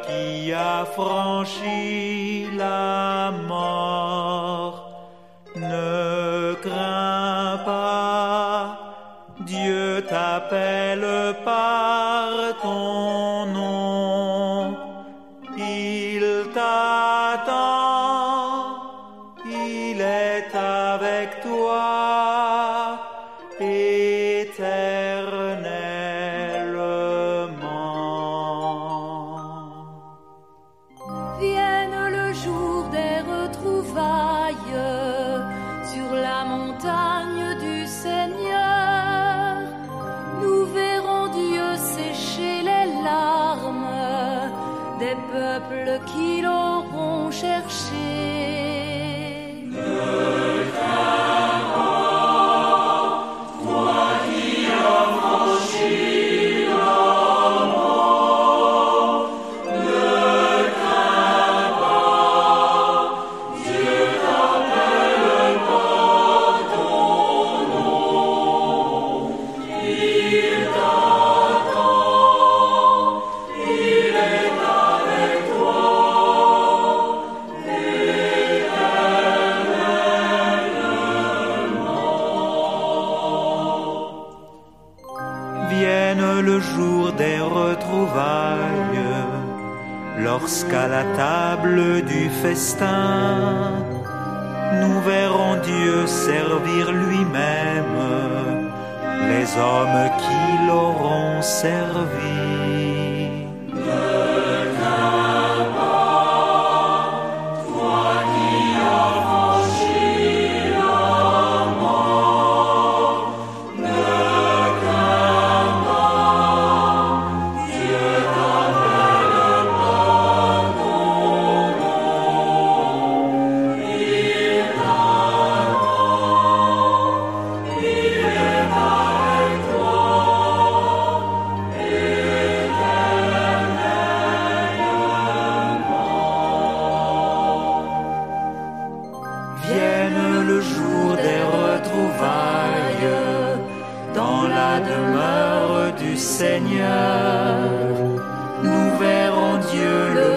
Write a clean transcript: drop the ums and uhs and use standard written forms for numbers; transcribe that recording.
qui a franchi la mort. Ne crains pas, Dieu t'appelle par ton nom. Il t'attend, il est avec toi, éternellement. Vienne le jour des retrouvailles sur la montagne du Seigneur. Nous verrons Dieu sécher les larmes des peuples qui l'auront cherché. Vienne le jour des retrouvailles, lorsqu'à la table du festin, nous verrons Dieu servir lui-même les hommes qui l'auront servi. Vienne le jour des retrouvailles dans la demeure du Seigneur. Nous verrons Dieu le